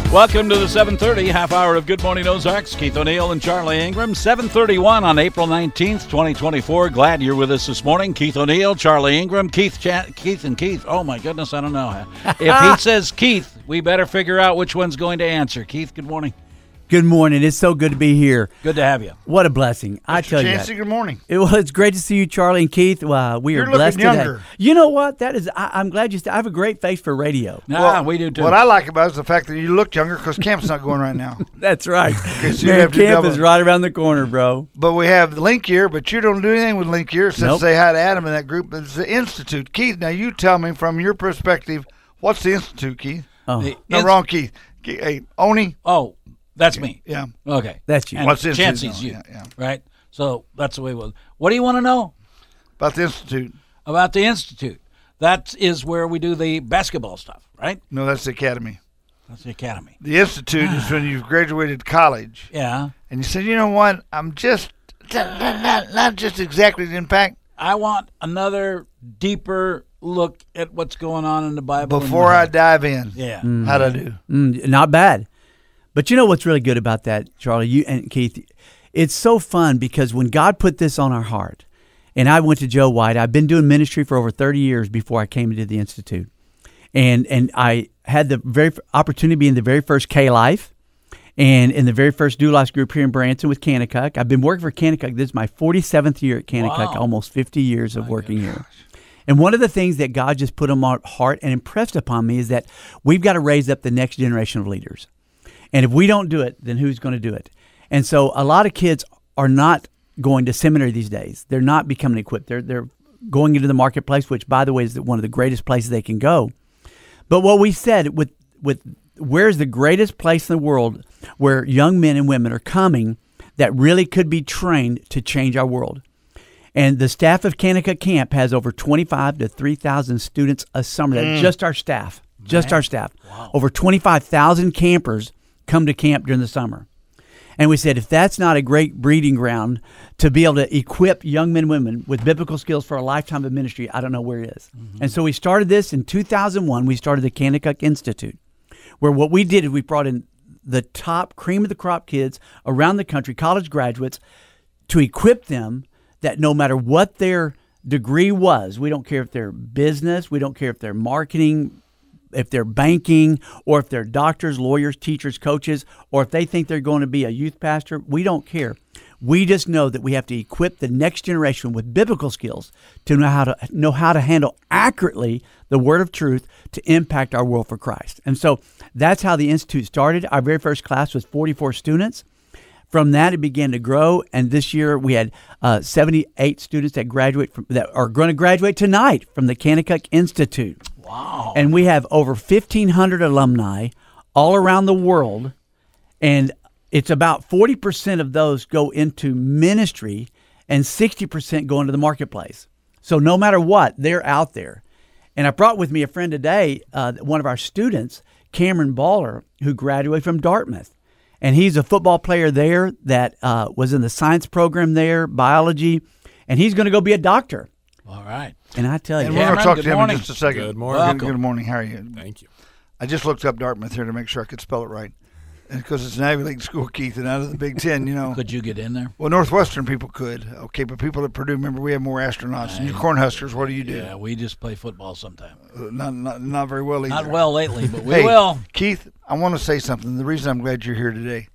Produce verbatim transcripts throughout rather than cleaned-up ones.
Welcome to the seven thirty half hour of Good Morning Ozarks. Keith O'Neill and Charlie Ingram. seven thirty-one on April nineteenth, twenty twenty-four. Glad you're with us this morning. Keith O'Neill, Charlie Ingram, Keith Ch- Keith and Keith. Oh, my goodness, I don't know. If he says Keith, we better figure out which one's going to answer. Keith, good morning. Good morning. It's so good to be here. Good to have you. What a blessing. I tell you Chancey, that. good morning. It, well, it's great to see you, Charlie and Keith. Uh, we You're are blessed looking today. younger. You know what? That is. I, I'm glad you. St- I have a great face for radio. Nah, Well, we do too. What I like about it is the fact that you look younger because camp's not going right now. That's right. so you Man, have to camp double is it. right around the corner, bro. But we have Link Year, but you don't do anything with Link Year. Since Nope. say hi to Adam in that group, it's the Institute. Keith, now you tell me from your perspective, what's the Institute, Keith? Oh, The No, ins- wrong, Keith. Ke- Hey, Oni. Oh, that's me. Yeah. Okay. That's you. And What's the Institute? Chancey's No, you, yeah, yeah. right? So that's the way it was. What do you want to know About the Institute. about the Institute? That is where we do the basketball stuff, right? No, that's the Academy. That's the academy. The Institute is when you've graduated college Yeah. and you said, you know what, I'm just, not, not, not just exactly the impact. I want another deeper look at what's going on in the Bible. Before and I what- dive in, Yeah. how'd I do? Mm, not bad. But you know what's really good about that, Charlie? You and Keith. It's so fun because when God put this on our heart, and I went to Joe White. I've been doing ministry for over thirty years before I came into the Institute. And and I had the very f- opportunity to be in the very first K-Life and in the very first Do Life group here in Branson with Kanakuk. I've been working for Kanakuk. This is my forty-seventh year at Kanakuk, Wow. almost fifty years of working here. And one of the things that God just put on my heart and impressed upon me is that we've got to raise up the next generation of leaders. And if we don't do it, then who's going to do it? And so a lot of kids are not going to seminary these days. They're not becoming equipped. They're they're going into the marketplace, which, by the way, is one of the greatest places they can go. But what we said with with where's the greatest place in the world where young men and women are coming that really could be trained to change our world. And the staff of Kanakuk Camp has over twenty-five to three thousand students a summer. That's just our staff. Just our staff. Wow. Over twenty-five thousand campers come to camp during the summer. And we said, if that's not a great breeding ground to be able to equip young men and women with biblical skills for a lifetime of ministry, I don't know where it is. Mm-hmm. And so we started this in two thousand one. We started the Kanakuk Institute, where what we did is we brought in the top cream of the crop kids around the country, college graduates, to equip them that no matter what their degree was, we don't care if they're business, we don't care if they're marketing, if they're banking, or if they're doctors, lawyers, teachers, coaches, or if they think they're going to be a youth pastor, we don't care. We just know that we have to equip the next generation with biblical skills to know how to know how to handle accurately the word of truth to impact our world for Christ. And so that's how the Institute started. Our very first class was forty-four students. From that, it began to grow, and this year we had uh, seventy-eight students that graduate from, that are going to graduate tonight from the Kanakuk Institute. Wow. And we have over fifteen hundred alumni all around the world, and it's about forty percent of those go into ministry and sixty percent go into the marketplace. So no matter what, they're out there. And I brought with me a friend today, uh, one of our students, Cameron Baller, who graduated from Dartmouth. And he's a football player there that uh, was in the science program there, biology, and he's going to go be a doctor. All right. And I tell you, And we're going to Cameron, talk good to him morning. in just a second. Good morning. Good, Welcome. good morning. How are you? Thank you. I just looked up Dartmouth here to make sure I could spell it right. And because it's an Ivy League school, Keith, and out of the Big Ten, you know. Could you get in there? Well, Northwestern people could. Okay, but people at Purdue, remember, we have more astronauts. And you Cornhuskers, what do you do? Yeah, we just play football sometime. Uh, not, not not very well either. Not well lately, but we Hey, will. Keith, I want to say something. The reason I'm glad you're here today,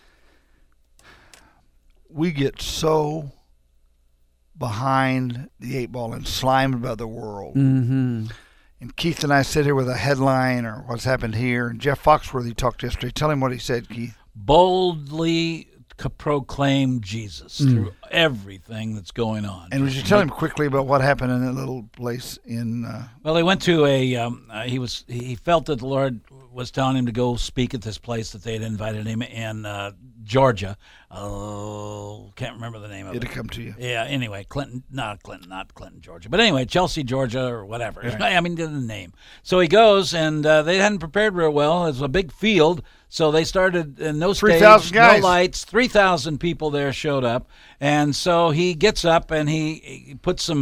we get so behind the eight ball and slimed by the world. mm-hmm. And Keith and I sit here with a headline or what's happened here. And Jeff Foxworthy talked yesterday. Tell him what he said, Keith. Boldly c- proclaim Jesus Mm. through everything that's going on. And would you tell him quickly about what happened in that little place in uh, Well, he went to a. Um, uh, he was. He felt that the Lord was telling him to go speak at this place that they had invited him in uh, Georgia. Oh, can't remember the name of It'll it. come to you. Yeah. Anyway, Clinton, not Clinton, not Clinton, Georgia, but anyway, Chelsea, Georgia, or whatever. Right. I mean, the name. So he goes, and uh, they hadn't prepared real well. It was a big field, so they started in no stage, three thousand no guys. lights. Three thousand people there showed up, and so he gets up and he, he puts some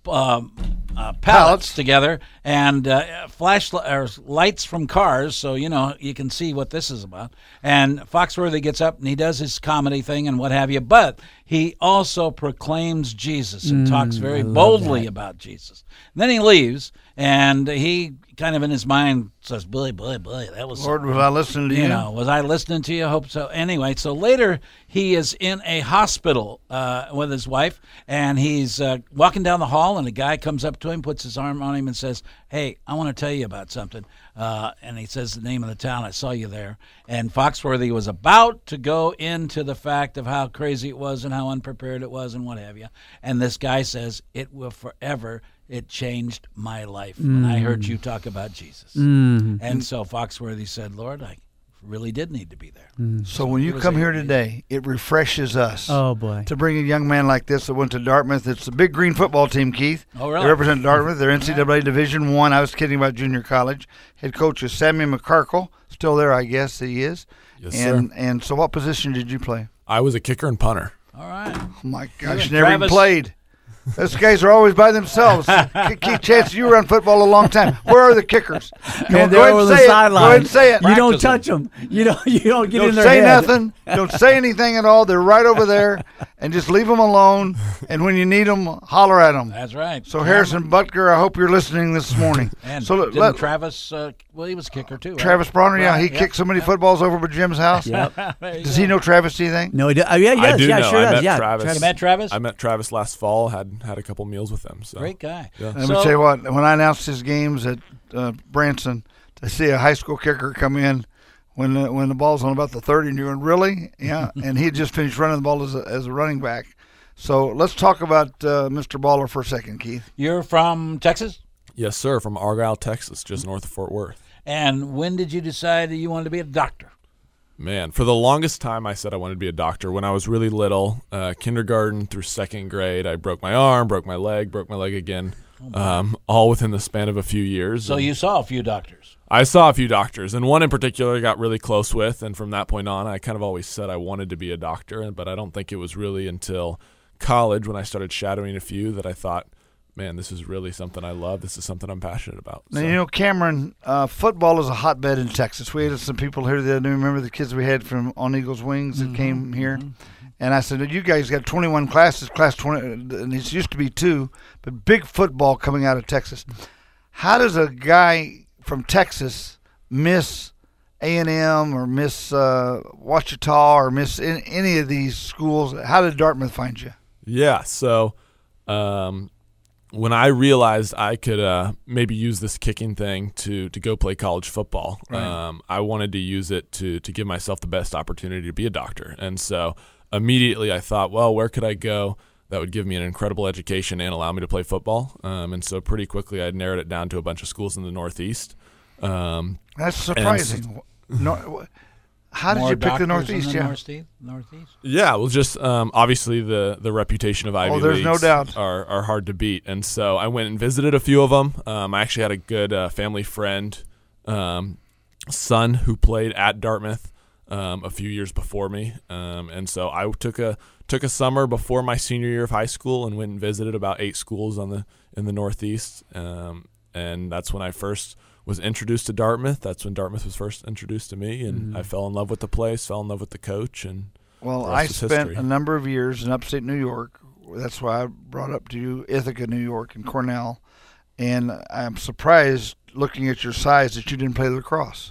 um, uh, pallets, Pallets. together and uh, flash or lights from cars, so you know you can see what this is about. And Foxworthy gets up and he does his comedy thing and what have you, but he also proclaims Jesus and Mm, talks very I love boldly that. about Jesus. And then he leaves, and he kind of in his mind says, "Boy, boy, boy, that was." Lord, was I listening to you? You know, was I listening to you? Hope so. Anyway, so later he is in a hospital uh, with his wife, and he's uh, walking down the hall, and a guy comes up to him, puts his arm on him, and says, "Hey, I want to tell you about something." Uh, and he says the name of the town. I saw you there. And Foxworthy was about to go into the fact of how crazy it was and how unprepared it was and what have you. And this guy says, "It will forever. It changed my life when I heard you talk about Jesus." Mm. And so Foxworthy said, "Lord, I really did need to be there." So when you it was come a- here today, it refreshes us Oh boy. to bring a young man like this that went to Dartmouth. It's a big green football team, Keith. Oh, really? They represent Dartmouth. They're N C double A Division One. I. I was kidding about junior college. Head coach is Sammy McCarkle. Still there, I guess he is. Yes, and sir. and so what position did you play? I was a kicker and punter. All right. Oh my gosh, and never even Travis- played. Those guys are always by themselves. Ke- Keith Chance, you run football a long time. Where are the kickers? Go, Man, go they're ahead over and the say it. Go sideline. ahead and say it. You don't Practicing. touch them. You don't. You don't get Don't in their say head. nothing. Don't say anything at all. They're right over there, and just leave them alone. And when you need them, holler at them. That's right. So Harrison Butker, I hope you're listening this morning. And so let, didn't let- Travis, uh, well, he was a kicker too, right? Travis Bronner, yeah, he Right, kicked so many footballs over by Jim's house. Yep. There you Does go. he know Travis? Do you think? No, he does. Oh, yeah, he I does. do yeah, know. sure I does. met yeah. Travis. You met Travis? I met Travis last fall. had had a couple meals with him. So Great guy. Yeah. Let So- me tell you what. When I announced his games at uh, Branson, to see a high school kicker come in when the, when the ball's on about the thirty, and you're going, really? Yeah. And he had just finished running the ball as a, as a running back. So let's talk about uh, Mister Baller for a second, Keith. You're from Texas? Yes, sir. From Argyle, Texas, just north of Fort Worth. And when did you decide that you wanted to be a doctor? Man, for the longest time, I said I wanted to be a doctor. When I was really little, uh, kindergarten through second grade, I broke my arm, broke my leg, broke my leg again, um, all within the span of a few years. So And you saw a few doctors. I saw a few doctors, and one in particular I got really close with, and from that point on, I kind of always said I wanted to be a doctor, but I don't think it was really until college when I started shadowing a few that I thought, man, this is really something I love. This is something I'm passionate about. Now, So- you know, Cameron, uh, football is a hotbed in Texas. We had some people here that remember the kids we had from On Eagles Wings that came here. And I said, you guys got twenty-one classes, class twenty, and it used to be two, but big football coming out of Texas. How does a guy from Texas miss A and M or miss uh, Wichita or miss in, any of these schools? How did Dartmouth find you? Yeah, so um, when I realized I could uh, maybe use this kicking thing to to go play college football, Right. um, I wanted to use it to to give myself the best opportunity to be a doctor. And so immediately I thought, well, where could I go that would give me an incredible education and allow me to play football? Um, and so pretty quickly I narrowed it down to a bunch of schools in the Northeast. Um, That's surprising. No, how did More you pick the doctors Northeast? in the Yeah. Northeast? Northeast? Yeah, well, just um, obviously the the reputation of Ivy Oh, there's no Leagues doubt. are are hard to beat, and so I went and visited a few of them. Um, I actually had a good uh, family friend, um, son who played at Dartmouth um, a few years before me, um, and so I took a took a summer before my senior year of high school and went and visited about eight schools on the in the Northeast, um, and that's when I first was introduced to Dartmouth. That's when Dartmouth was first introduced to me, and Mm-hmm. I fell in love with the place, fell in love with the coach, and Well, the I rest is spent history. a number of years in upstate New York. That's why I brought up to you Ithaca, New York, and Cornell. And I'm surprised, looking at your size, that you didn't play lacrosse.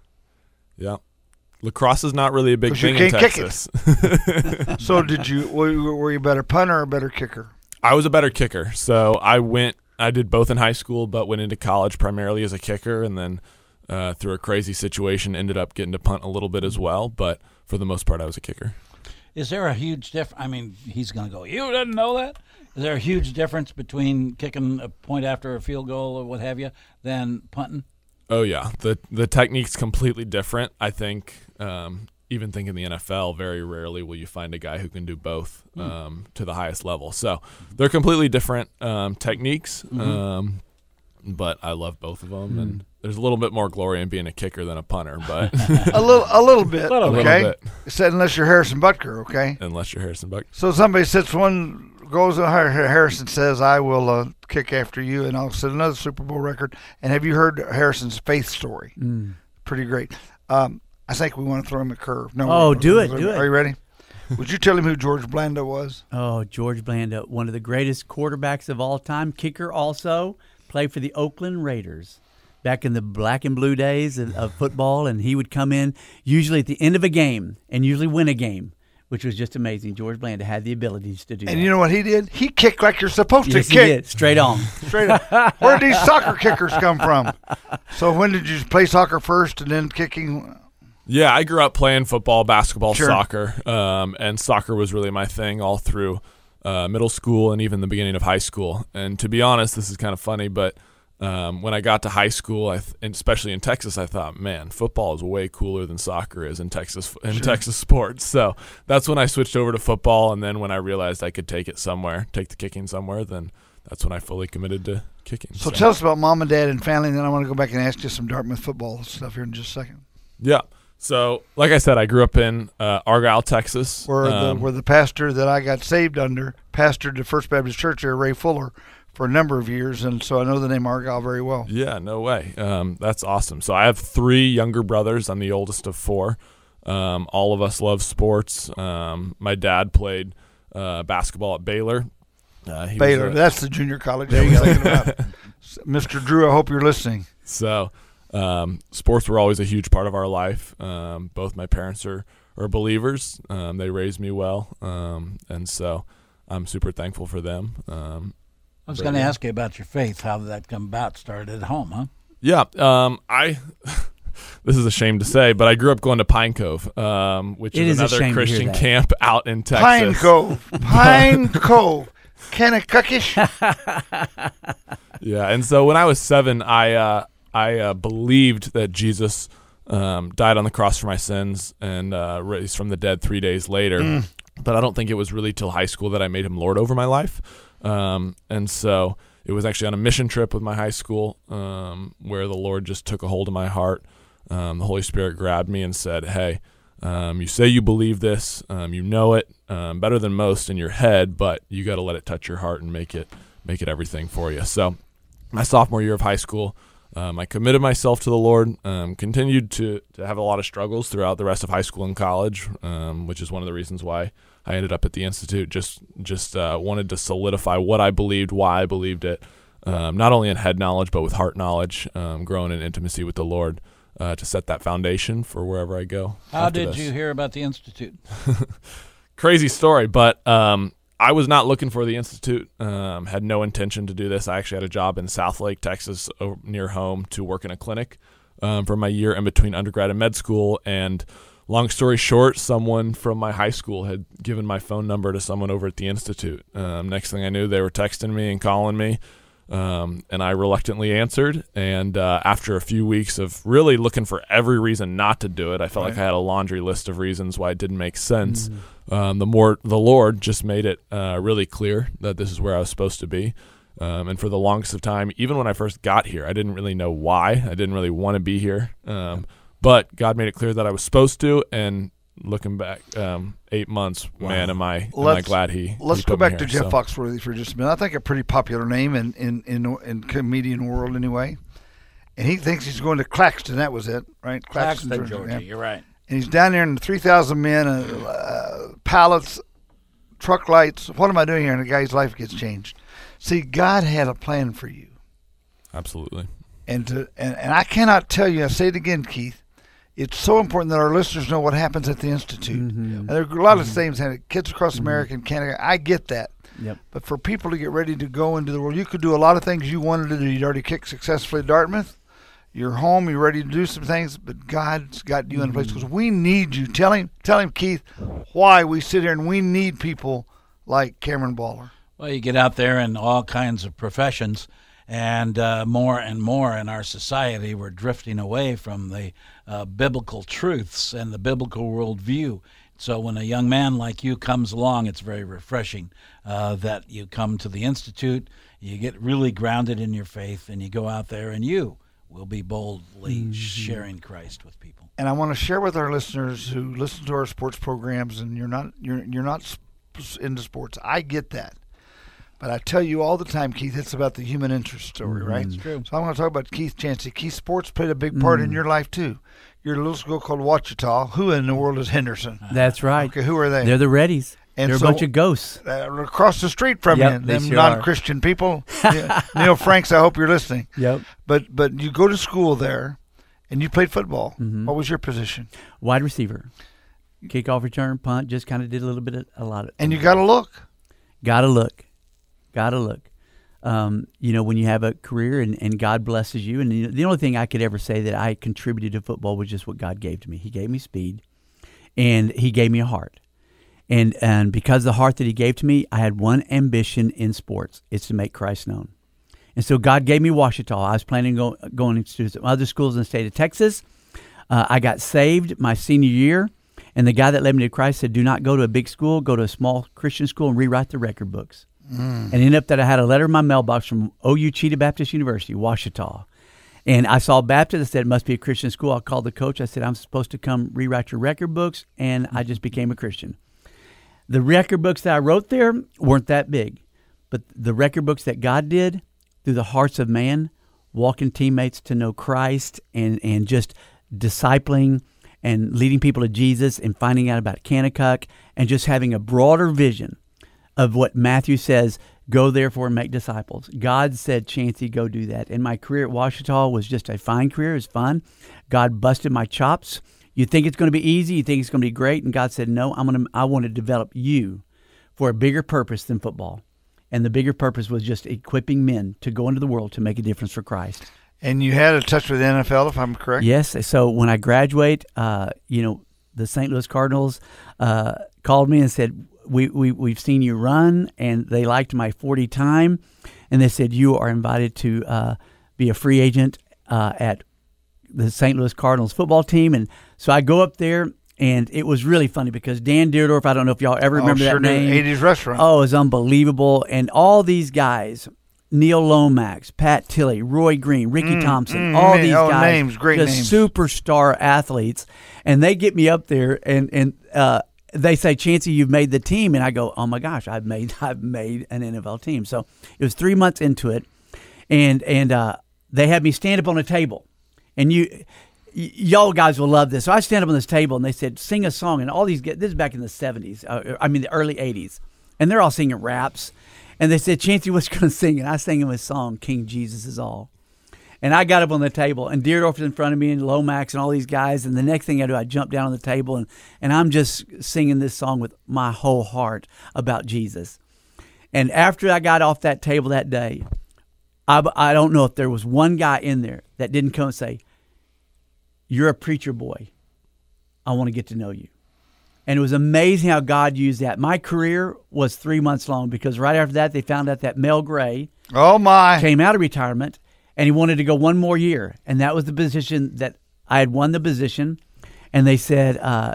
Yeah. Lacrosse is not really a big 'Cause you thing in can't kick it. Texas. So, did you? Were you were you a better punter or a better kicker? I was a better kicker. So I went, I did both in high school, but went into college primarily as a kicker. And then uh, through a crazy situation, ended up getting to punt a little bit as well. But for the most part, I was a kicker. Is there a huge difference? I mean, he's going to go, you didn't know that? Is there a huge difference between kicking a point after a field goal or what have you than punting? Oh, yeah. The the technique's completely different. I think, um, even think in the N F L, very rarely will you find a guy who can do both um, to the highest level. So they're completely different um, techniques, um, but I love both of them. And there's a little bit more glory in being a kicker than a punter, but A little, a little bit. Little a okay. little bit, Said unless you're Harrison Butker. Okay. unless you're Harrison Buck. So somebody sits one goes on. Harrison says, "I will uh, kick after you," and I'll set another Super Bowl record. And have you heard Harrison's faith story? Mm. Pretty great. Um, I think we want to throw him a curve. No, Oh, we're- do we're- it, we're- do it. Are you ready? Would you tell him who George Blanda was? Oh, George Blanda, one of the greatest quarterbacks of all time. Kicker also. Played for the Oakland Raiders back in the black and blue days of, of football. And he would come in usually at the end of a game and usually win a game, which was just amazing. George Blanda had the abilities to do that. And you know what he did? He kicked like you're supposed yes, to he kick. did. Straight on. Straight up. Where did these soccer kickers come from? So when did you play soccer first and then kicking? Yeah, I grew up playing football, basketball, Sure. soccer, um, and soccer was really my thing all through uh, middle school and even the beginning of high school. And to be honest, this is kind of funny, but um, when I got to high school, I th- and especially in Texas, I thought, man, football is way cooler than soccer is in Texas in Sure. Texas sports. So that's when I switched over to football, and then when I realized I could take it somewhere, take the kicking somewhere, then that's when I fully committed to kicking. So tell us about mom and dad and family, and then I want to go back and ask you some Dartmouth football stuff here in just a second. Yeah. So, like I said, I grew up in uh, Argyle, Texas. Where the Um, where the pastor that I got saved under pastored the First Baptist Church there, Ray Fuller, for a number of years, and so I know the name Argyle very well. Yeah, no way. Um, that's awesome. So I have three younger brothers. I'm the oldest of four. Um, all of us love sports. Um, my dad played uh, basketball at Baylor. Uh, he was Baylor, a- that's the junior college I was thinking about. Mister Drew, I hope you're listening. So um, sports were always a huge part of our life. Um, both my parents are, are believers. Um, they raised me well, um, and so I'm super thankful for them. Um, I was But, going to yeah. ask you about your faith. How did that come about? Started at home, huh? Yeah, um, I. This is a shame to say, but I grew up going to Pine Cove, um, which It is is a another shame to hear Christian that. camp out in Texas. Pine Cove, Pine Cove, Kennecuckish. Yeah, and so when I was seven, I uh, I uh, believed that Jesus um, died on the cross for my sins and uh, raised from the dead three days later. Mm. But I don't think it was really till high school that I made him Lord over my life. Um, and so it was actually on a mission trip with my high school um, where the Lord just took a hold of my heart. Um, the Holy Spirit grabbed me and said, hey, um, you say you believe this, um, you know it um, better than most in your head, but you got to let it touch your heart and make it make it everything for you. So my sophomore year of high school, um, I committed myself to the Lord, um, continued to, to have a lot of struggles throughout the rest of high school and college, um, which is one of the reasons why I ended up at the Institute. Just just uh, wanted to solidify what I believed, why I believed it, um, not only in head knowledge, but with heart knowledge, um, growing in intimacy with the Lord uh, to set that foundation for wherever I go. How after did this. you hear about the Institute? Crazy story, but um, I was not looking for the Institute, um, had no intention to do this. I actually had a job in Southlake, Texas, o- near home, to work in a clinic um, for my year in between undergrad and med school. And long story short, someone from my high school had given my phone number to someone over at the Institute. Um, next thing I knew, they were texting me and calling me, um, and I reluctantly answered. And uh, after a few weeks of really looking for every reason not to do it, I felt Right. like I had a laundry list of reasons why it didn't make sense. Um, the more the Lord just made it uh, really clear that this is where I was supposed to be. Um, and for the longest of time, even when I first got here, I didn't really know why. I didn't really want to be here. Um, but God made it clear that I was supposed to. And looking back, um, eight months, man, am I am I Let's- glad he. Let's he go put me back to here, Jeff so. Foxworthy for just a minute. I think a pretty popular name in in in, in comedian world anyway. And he thinks he's going to Claxton. That was it, right? Claxton, Georgia. yeah. You're right. And he's down there in three thousand men, uh, uh, pallets, truck lights. What am I doing here? And the guy's life gets changed. See, God had a plan for you. Absolutely. And, to, and and I cannot tell you, I say it again, Keith, it's so important that our listeners know what happens at the Institute. Mhm. And there are a lot of things, and kids across America and Canada, I get that. Yep. But for people to get ready to go into the world, you could do a lot of things you wanted to do. You'd already kicked successfully at Dartmouth. You're home. You're ready to do some things, but God's got you in a place because we need you. Tell him, tell him, Keith, why we sit here and we need people like Cameron Baller. Well, you get out there in all kinds of professions, and uh, more and more in our society, we're drifting away from the uh, biblical truths and the biblical worldview. So when a young man like you comes along, it's very refreshing uh, that you come to the Institute, you get really grounded in your faith, and you go out there and you will be boldly Mm-hmm. sharing Christ with people. And I want to share with our listeners who listen to our sports programs, and you're not you're you're not sp- into sports. I get that, But I tell you all the time, Keith, it's about the human interest story, right? It's true. So I'm going to talk about Keith Chancey. Keith, sports played a big part Mm. in your life, too. You're a little school called Ouachita. Who in the world is Henderson? That's right. Okay, who are they? They're the Reddies. And They're so- a bunch of ghosts. Uh, across the street from Yep, you, they them sure are. non-Christian people. Yeah. Neil Franks, I hope you're listening. Yep. But but you go to school there, and you played football. Mhm. What was your position? Wide receiver. Kickoff return, punt, just kind of did a little bit of a lot of And you got to look. Gotta look. Gotta look. Um, you know, when you have a career and, and God blesses you, and you know, the only thing I could ever say that I contributed to football was just what God gave to me. He gave me speed, and He gave me a heart. And and because of the heart that He gave to me, I had one ambition in sports. It's to make Christ known. And so God gave me Ouachita. I was planning on go, going to some other schools in the state of Texas. Uh, I got saved my senior year, and the guy that led me to Christ said, do not go to a big school, go to a small Christian school and rewrite the record books. Mm. And it ended up that I had a letter in my mailbox from O U Cheetah Baptist University, Ouachita. And I saw Baptist. I said, it must be a Christian school. I called the coach. I said, I'm supposed to come rewrite your record books. And I just became a Christian. The record books that I wrote there weren't that big. But the record books that God did through the hearts of man, walking teammates to know Christ and, and just discipling and leading people to Jesus and finding out about Kanakuk and just having a broader vision of what Matthew says, go therefore and make disciples. God said, Chancey, go do that. And my career at Ouachita was just a fine career. It was fun. God busted my chops. You think it's going to be easy. You think it's going to be great. And God said, no, I'm going to, I want to develop you for a bigger purpose than football. And the bigger purpose was just equipping men to go into the world to make a difference for Christ. And you had a touch with the N F L, if I'm correct? Yes. So when I graduate, uh, you know, the Saint Louis Cardinals uh, called me and said, we, we, we've seen you run, and they liked my forty time. And they said, you are invited to uh, be a free agent uh, at the Saint Louis Cardinals football team. And so I go up there, and it was really funny because Dan Deerdorf, I don't know if y'all ever remember oh, sure that name. Did. eighties restaurant. Oh, it was unbelievable. And all these guys, Neil Lomax, Pat Tilley, Roy Green, Ricky Mm, Thompson, mm, all man, these oh, guys, names, great just names. superstar athletes. And they get me up there, and and uh, they say, Chancey, you've made the team. And I go, oh, my gosh, I've made I've made an N F L team. So it was three months into it, and and uh, they had me stand up on a table. And you, y- y'all guys will love this. So I stand up on this table, and they said, sing a song. And all these guys, this is back in the seventies, uh, I mean the early eighties. And they're all singing raps. And they said, Chancey, what's going to sing? And I sang him a song, King Jesus is All. And I got up on the table, and Deerdorf was in front of me, and Lomax, and all these guys. And the next thing I do, I jump down on the table, and, and I'm just singing this song with my whole heart about Jesus. And after I got off that table that day, I, I don't know if there was one guy in there that didn't come and say, you're a preacher boy. I want to get to know you. And it was amazing how God used that. My career was three months long because right after that, they found out that Mel Gray Oh, my. came out of retirement, and he wanted to go one more year. And that was the position that I had won the position. And they said, uh,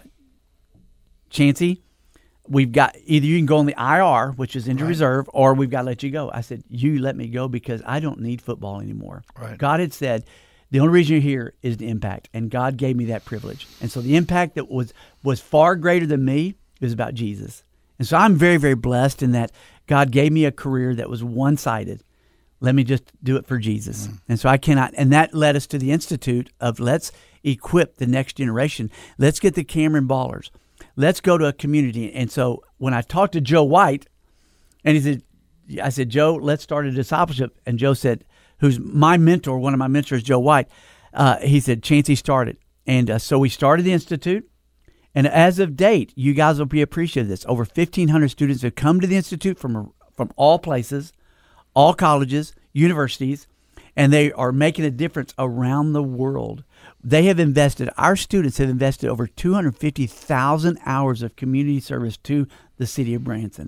Chancey, we've got either you can go on the I R, which is injured Right. reserve, or we've got to let you go. I said, you let me go because I don't need football anymore. Right. God had said, the only reason you're here is the impact, and God gave me that privilege. And so the impact that was was far greater than me is about Jesus. And so I'm very, very blessed in that God gave me a career that was one-sided. Let me just do it for Jesus. Mm. And so I cannot, and that led us to the Institute of let's equip the next generation. Let's get the Cameron Ballers. Let's go to a community. And so when I talked to Joe White, and he said, I said, Joe, let's start a discipleship. And Joe said, who's my mentor, one of my mentors, Joe White, uh, he said, Chancey, start it. And uh, so we started the Institute. And as of date, you guys will be appreciative of this. Over fifteen hundred students have come to the Institute from from all places, all colleges, universities, and they are making a difference around the world. They have invested, our students have invested over two hundred fifty thousand hours of community service to the city of Branson.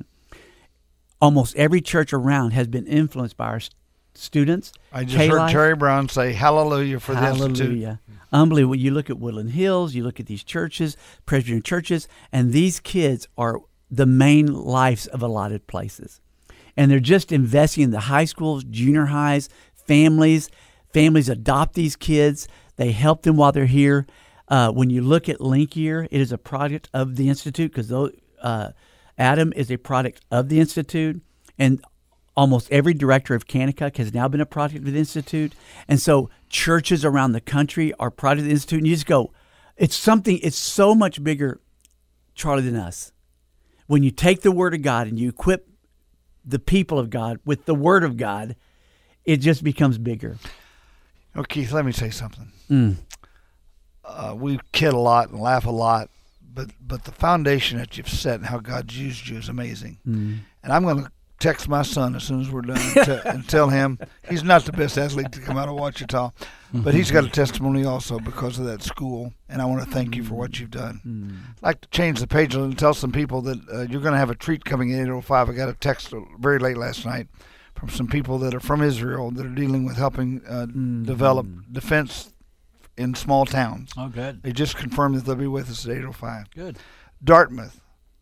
Almost every church around has been influenced by our students. I just K-Life. heard Terry Brown say hallelujah for the Institute. Hallelujah. Unbelievable. You look at Woodland Hills, you look at these churches, Presbyterian churches, and these kids are the main lives of a lot of places. And they're just investing in the high schools, junior highs, families. Families adopt these kids. They help them while they're here. Uh, when you look at Link Year, it is a product of the Institute because uh, Adam is a product of the Institute. And Almost every director of Kanakuk has now been a project of the Institute. And so churches around the country are project of the Institute. And you just go, it's something, it's so much bigger, Charlie, than us. When you take the Word of God and you equip the people of God with the Word of God, it just becomes bigger. Oh, Keith, let me say something. Mm. Uh, we kid a lot and laugh a lot, but but the foundation that you've set and how God's used you is amazing. Mm. And I'm going to text my son as soon as we're done and, t- and tell him he's not the best athlete to come out of Ouachita, but he's got a testimony also because of that school, and I want to thank you for what you've done. Mm. I'd like to change the page and tell some people that uh, you're going to have a treat coming in eight oh five. I got a text very late last night from some people that are from Israel that are dealing with helping uh, Mm. develop defense in small towns. Oh, good. They just confirmed that they'll be with us at eight oh five. Good. Dartmouth.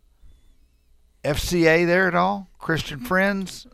F C A there at all? Christian Friends?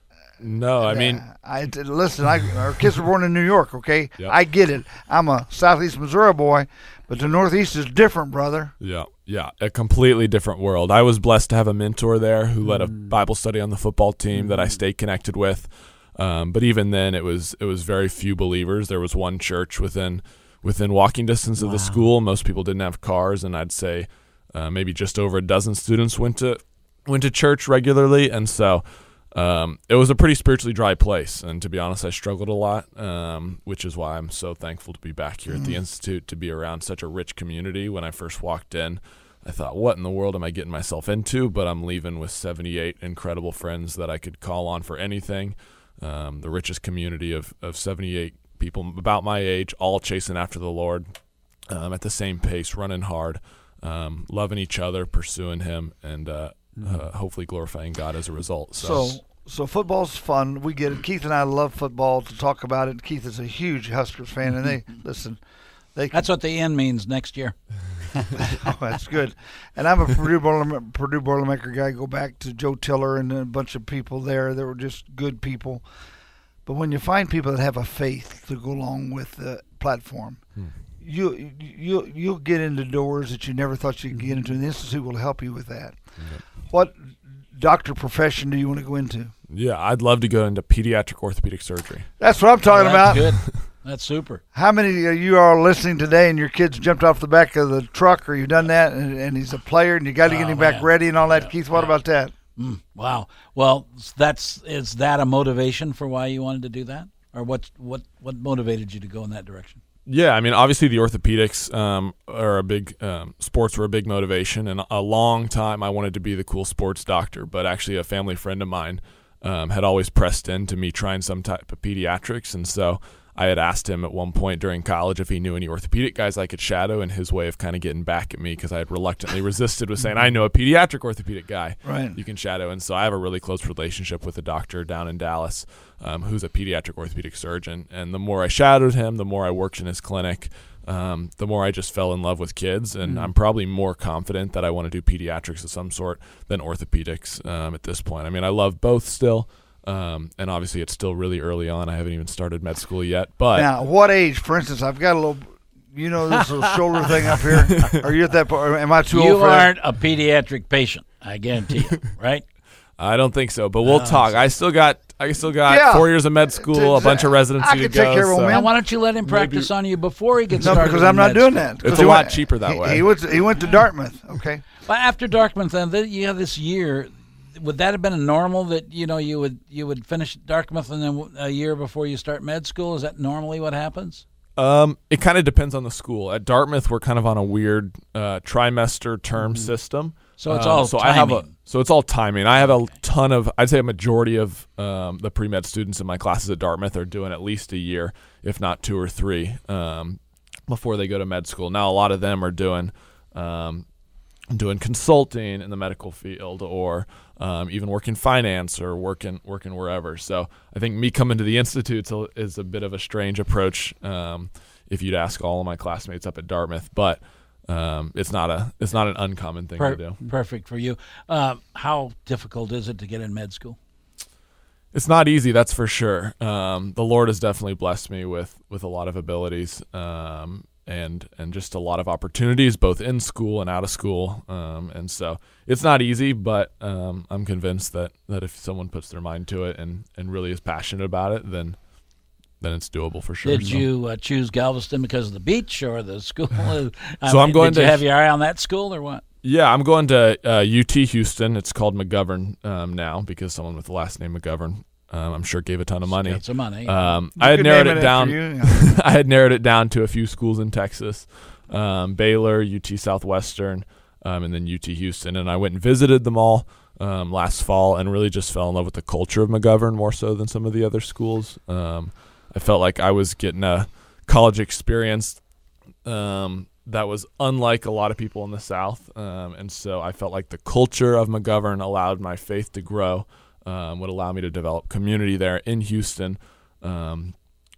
No, I mean, Yeah, I listen. I, our kids were born in New York. Okay, Yep. I get it. I'm a Southeast Missouri boy, but the Northeast is different, brother. yeah, yeah, a completely different world. I was blessed to have a mentor there who led a Bible study on the football team that I stayed connected with. Um, but even then, it was it was very few believers. There was one church within within walking distance of the Wow. school. Most people didn't have cars, and I'd say uh, maybe just over a dozen students went to went to church regularly, and so. Um, it was a pretty spiritually dry place, and to be honest, I struggled a lot, um, which is why I'm so thankful to be back here at the Institute, to be around such a rich community. When I first walked in, I thought, what in the world am I getting myself into? But I'm leaving with seventy-eight incredible friends that I could call on for anything. Um, the richest community of, of seventy-eight people about my age, all chasing after the Lord um, at the same pace, running hard, um, loving each other, pursuing Him, and uh, Uh, hopefully glorifying God as a result. So, So, so football's fun. We get it. Keith and I love football to talk about it. Keith is a huge Huskers fan, and they listen. They That's what the N means next year. oh, that's good. And I'm a Purdue Boilermaker, Purdue Boilermaker guy. Go back to Joe Tiller and a bunch of people there. They were just good people. But when you find people that have a faith to go along with the platform, Hmm. you you you'll get into doors that you never thought you could get into. And the Institute will help you with that. Yep. What doctor profession do you want to go into? yeah, I'd love to go into pediatric orthopedic surgery. That's what I'm talking That's about. good. That's super. How many of you are listening today and your kids jumped off the back of the truck, or you've done that, and, and he's a player, and you got to get Oh, him back man. ready and all that? Yeah, Keith, what yeah. about that? Mm, wow. Well, that's is that a motivation for why you wanted to do that, or what what what motivated you to go in that direction? Yeah, I mean, obviously the orthopedics um, are a big um, sports were a big motivation, and a long time I wanted to be the cool sports doctor. But actually, a family friend of mine um, had always pressed into me trying some type of pediatrics, and so I had asked him at one point during college if he knew any orthopedic guys I could shadow, and his way of kind of getting back at me, because I had reluctantly resisted, was saying, I know a pediatric orthopedic guy Right. you can shadow. And so I have a really close relationship with a doctor down in Dallas um, who's a pediatric orthopedic surgeon. And the more I shadowed him, the more I worked in his clinic, um, the more I just fell in love with kids. And I'm probably more confident that I want to do pediatrics of some sort than orthopedics um, at this point. I mean, I love both still. Um, and obviously it's still really early on. I haven't even started med school yet, but Now, what age, for instance, I've got a little, you know, this little shoulder thing up here. Are you at that point? Am I too You old for aren't a pediatric patient, I guarantee you, right? I don't think so, but we'll Oh, talk. I still got, I still got Yeah. four years of med school, a bunch of residency I to can go. take care of so- them, Now, man. why don't you let him practice on you before he gets that? No, started? because in I'm not med doing school? that. 'Cause It's he a lot went- cheaper that he, way. He went, to, he went to Dartmouth, okay? But after Dartmouth, then th- you have this year. Would that have been a normal that you know you would you would finish Dartmouth and then a year before you start med school? Is that normally what happens? Um, it kind of depends on the school. At Dartmouth, we're kind of on a weird uh, trimester term system. So it's Um, all so I have a timing. so it's all timing. I have a ton of I'd say a majority of um, the pre med students in my classes at Dartmouth are doing at least a year, if not two or three, um, before they go to med school. Now a lot of them are doing um, doing consulting in the medical field, or um, even working finance, or working working wherever. So I think me coming to the Institute is a bit of a strange approach um, if you'd ask all of my classmates up at Dartmouth, but um, it's not a it's not an uncommon thing Per- to do. Perfect for you. Uh, how difficult is it to get in med school? It's not easy, that's for sure. Um, the Lord has definitely blessed me with with a lot of abilities. Um, and and just a lot of opportunities both in school and out of school. Um, and so it's not easy, but um, I'm convinced that, that if someone puts their mind to it and, and really is passionate about it, then then it's doable for sure. Did so. you uh, choose Galveston because of the beach or the school? I So I'm going did you to- have your eye on that school or what? Yeah, I'm going to uh, U T Houston. It's called McGovern um, now because someone with the last name McGovern, um, I'm sure, gave a ton of money. Got some money. Um, You I had could narrowed name it after down. you, yeah. I had narrowed it down to a few schools in Texas, um, Baylor, U T Southwestern, um, and then U T Houston. And I went and visited them all um, last fall and really just fell in love with the culture of McGovern more so than some of the other schools. Um, I felt like I was getting a college experience um, that was unlike a lot of people in the South. Um, and so I felt like the culture of McGovern allowed my faith to grow, um, would allow me to develop community there in Houston, um,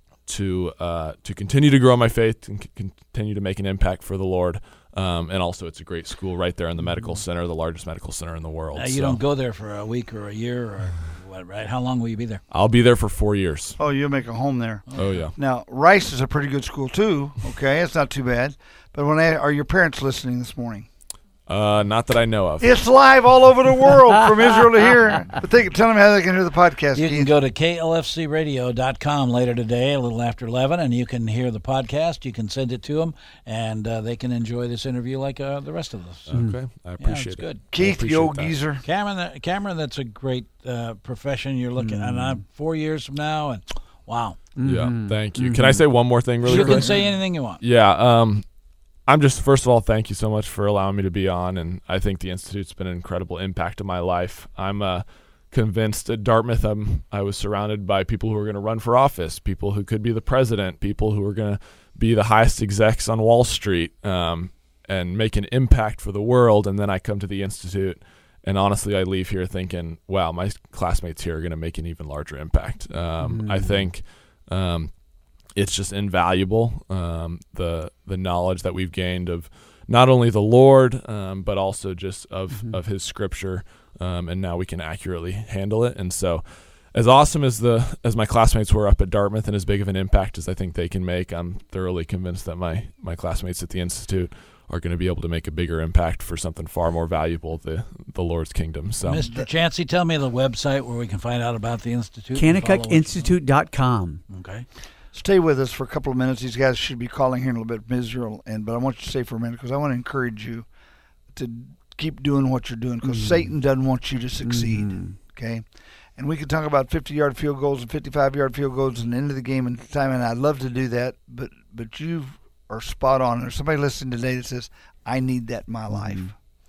to uh, to continue to grow my faith and c- continue to make an impact for the Lord. Um, and also it's a great school right there in the medical center, the largest medical center in the world. Now, you So don't go there for a week or a year or what, right? How long will you be there? I'll be there for four years. Oh, you'll make a home there. Oh, yeah. Now, Rice is a pretty good school too. Okay, it's not too bad. But when I, are your parents listening this morning? Uh, not that I know of. It's live all over the world from Israel to here. But they, tell them how they can hear the podcast. You Keith. can go to K L F C radio dot com later today, a little after eleven, and you can hear the podcast. You can send it to them, and uh, they can enjoy this interview like uh, the rest of us. Okay. I Yeah, appreciate it's it. good. Keith, appreciate the old that. geezer. Cameron, that, Cameron, that's a great uh, profession you're looking at. And I'm four years from now, and wow. Yeah, thank you. Can I say one more thing really You quick? can say anything you want. Yeah, um, I'm just, first of all, thank you so much for allowing me to be on, and I think the Institute's been an incredible impact in my life. I'm uh, convinced at Dartmouth I'm, I was surrounded by people who are going to run for office, people who could be the president, people who are going to be the highest execs on Wall Street, um, and make an impact for the world, and then I come to the Institute, and honestly, I leave here thinking, wow, my classmates here are going to make an even larger impact. Um, Mm. I think um, it's just invaluable, um, the the knowledge that we've gained of not only the Lord, um, but also just of, Mm-hmm. of His Scripture, um, and now we can accurately handle it. And so, as awesome as the as my classmates were up at Dartmouth, and as big of an impact as I think they can make, I'm thoroughly convinced that my my classmates at the Institute are going to be able to make a bigger impact for something far more valuable, the the Lord's kingdom. So, Mister Chancey, tell me the website where we can find out about the Institute. and follow Kanakuk what you're Institute dot com. doing. Okay. Stay with us for a couple of minutes. These guys should be calling here in a little bit from Israel, and but I want you to stay for a minute because I want to encourage you to keep doing what you're doing because Satan doesn't want you to succeed. Mhm. Okay, and we could talk about fifty-yard field goals and fifty-five-yard field goals and the end of the game and time, and I'd love to do that. But but you are spot on. There's somebody listening today that says, "I need that in my life."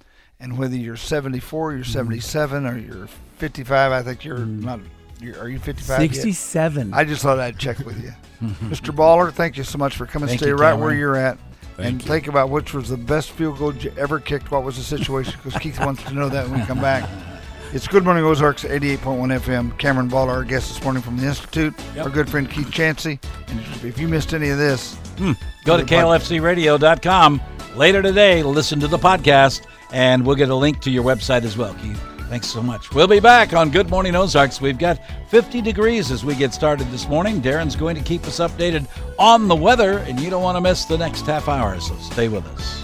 And whether you're seventy-four, you're seventy-seven, or you're fifty-five, I think you're not. You're, are you fifty-five yet? sixty-seven. I just thought I'd check with you. Mister Baller, thank you so much for coming. Thank Stay you, right Cameron. where you're at. Thank and you. think about which was the best field goal you ever kicked. What was the situation? Because Keith wants to know that when we come back. It's Good Morning Ozarks, eighty-eight point one F M. Cameron Baller, our guest this morning from the Institute. Yep. Our good friend Keith Chancey. And if you missed any of this, Go to K L F C radio dot com later today. Listen to the podcast, and we'll get a link to your website as well, Keith. Thanks so much. We'll be back on Good Morning Ozarks. We've got fifty degrees as we get started this morning. Darren's going to keep us updated on the weather, and you don't want to miss the next half hour, so stay with us.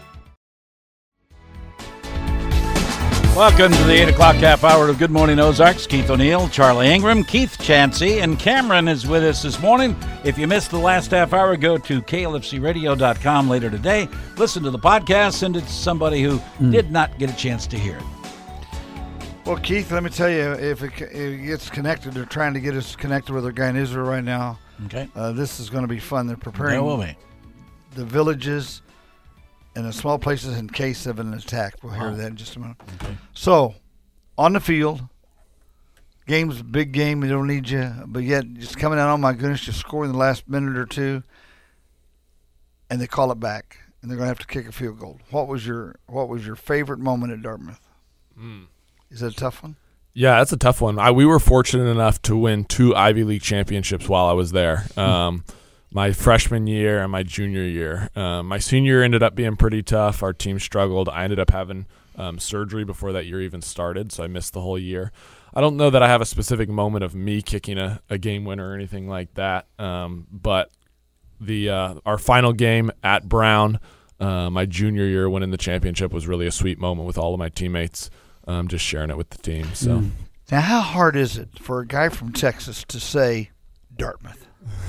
Welcome to the eight o'clock half hour of Good Morning Ozarks. Keith O'Neill, Charlie Ingram, Keith Chancey, and Cameron is with us this morning. If you missed the last half hour, go to K L F C radio dot com later today. Listen to the podcast, send it to somebody who did not get a chance to hear it. well, Keith, let me tell you, if it, if it gets connected, they're trying to get us connected with our guy in Israel right now. Okay? Uh, this is going to be fun. They're There preparing will be. the villages and the small places in case of an attack. We'll hear Wow. that in just a minute. Okay. So, on the field, game's a big game. We don't need you, but yet just coming out. Oh my goodness, just scoring the last minute or two, and they call it back, and they're going to have to kick a field goal. What was your What was your favorite moment at Dartmouth? Mm. Is that a tough one? Yeah, that's a tough one. I, we were fortunate enough to win two Ivy League championships while I was there. Um, my freshman year and my junior year. Um, my senior year ended up being pretty tough. Our team struggled. I ended up having um, surgery before that year even started, so I missed the whole year. I don't know that I have a specific moment of me kicking a, a game winner or anything like that, um, but the uh, our final game at Brown, uh, my junior year, winning the championship was really a sweet moment with all of my teammates. Um, just sharing it with the team. So Mm. Now, how hard is it for a guy from Texas to say Dartmouth?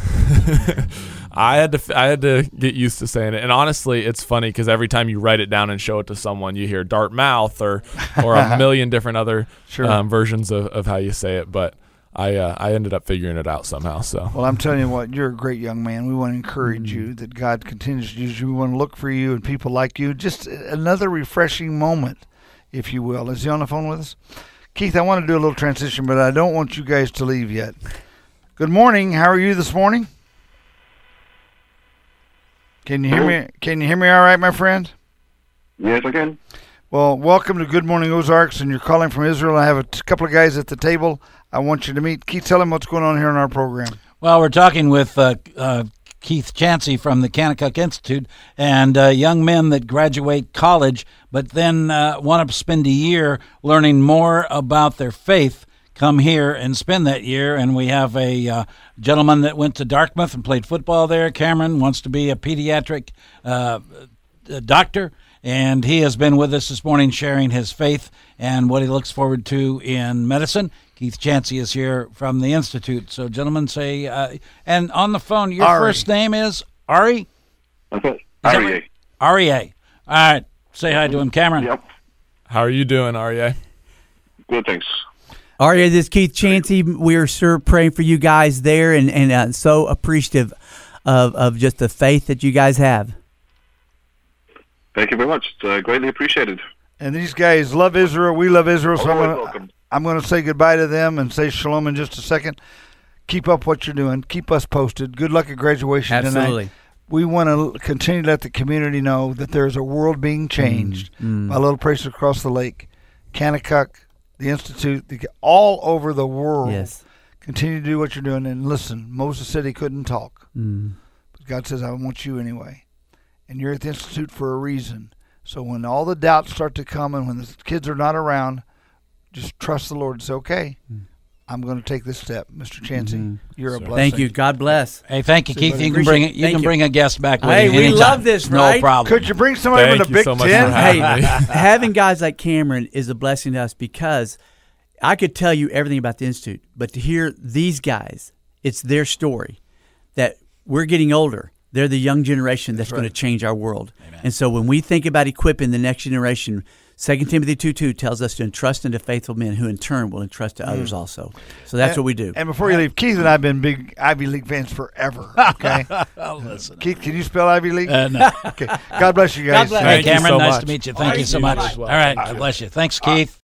I had to I had to get used to saying it, and honestly, it's funny because every time you write it down and show it to someone, you hear Dartmouth or or a million different other Sure. um, versions of, of how you say it. But I uh, I ended up figuring it out somehow. So Well, I'm telling you what, you're a great young man. We want to encourage you that God continues to use you. We want to look for you and people like you. Just another refreshing moment, if you will. Is he on the phone with us? Keith, I want to do a little transition, but I don't want you guys to leave yet. Good morning. How are you this morning? Can you hear me? Can you hear me all right, my friend? Yes, I can. Well, welcome to Good Morning Ozarks, and you're calling from Israel. I have a t- couple of guys at the table I want you to meet. Keith, tell them what's going on here in our program. Well, we're talking with uh, uh, Keith Chansey from the Kanakuk Institute, and uh, young men that graduate college but then uh, want to spend a year learning more about their faith come here and spend that year. And we have a uh, gentleman that went to Dartmouth and played football there. Cameron wants to be a pediatric uh, doctor, and he has been with us this morning sharing his faith and what he looks forward to in medicine. Keith Chansey is here from the Institute. So, gentlemen, say, uh, and on the phone, your Ari. first name is Ari? Okay. that Ari. right? R E A. All right. Say hi to him, Cameron. Yep. how are you doing, Aryeh? Good, thanks. Aria, this is Keith Chansey. We are sure praying for you guys there, and, and uh, so appreciative of, of just the faith that you guys have. Thank you very much. It's uh, greatly appreciated. And these guys love Israel. We love Israel. So I'm Always gonna, welcome. I'm going to say goodbye to them and say shalom in just a second. Keep up what you're doing. Keep us posted. Good luck at graduation tonight. Absolutely. We want to continue to let the community know that there's a world being changed Mm. by little places across the lake. Kanakuk, the Institute, the, all over the world. Yes. Continue to do what you're doing. And listen, Moses said he couldn't talk. Mm. But God says, I want you anyway. And you're at the Institute for a reason. So when all the doubts start to come and when the kids are not around, just trust the Lord and say, okay, I'm going to take this step. Mister Chansey, Mhm. you're a Sir. blessing. Thank you. God bless. Hey, thank you, See, Keith. buddy, You can bring it. appreciate it. You Thank can you. bring a guest back with Hey, you we anytime. love this, No right? problem. Could you bring somebody Thank from the you Big so much Ten? for having Hey, me. having guys like Cameron is a blessing to us because I could tell you everything about the Institute, but to hear these guys, it's their story that we're getting older. They're the young generation that's, going to change our world. Amen. And so when we think about equipping the next generation, Second Timothy two two tells us to entrust into faithful men who in turn will entrust to others also. So that's And- what we do. And before you leave, Keith and I have been big Ivy League fans forever. Okay, Oh, listen. Keith, can you spell Ivy League? Uh, no. Okay. God bless you guys. God bless. All right, Thank you Cameron, so nice much. to meet you. Thank Thank you so you much. as well. All right, Thank God you. bless you. Thanks, Keith.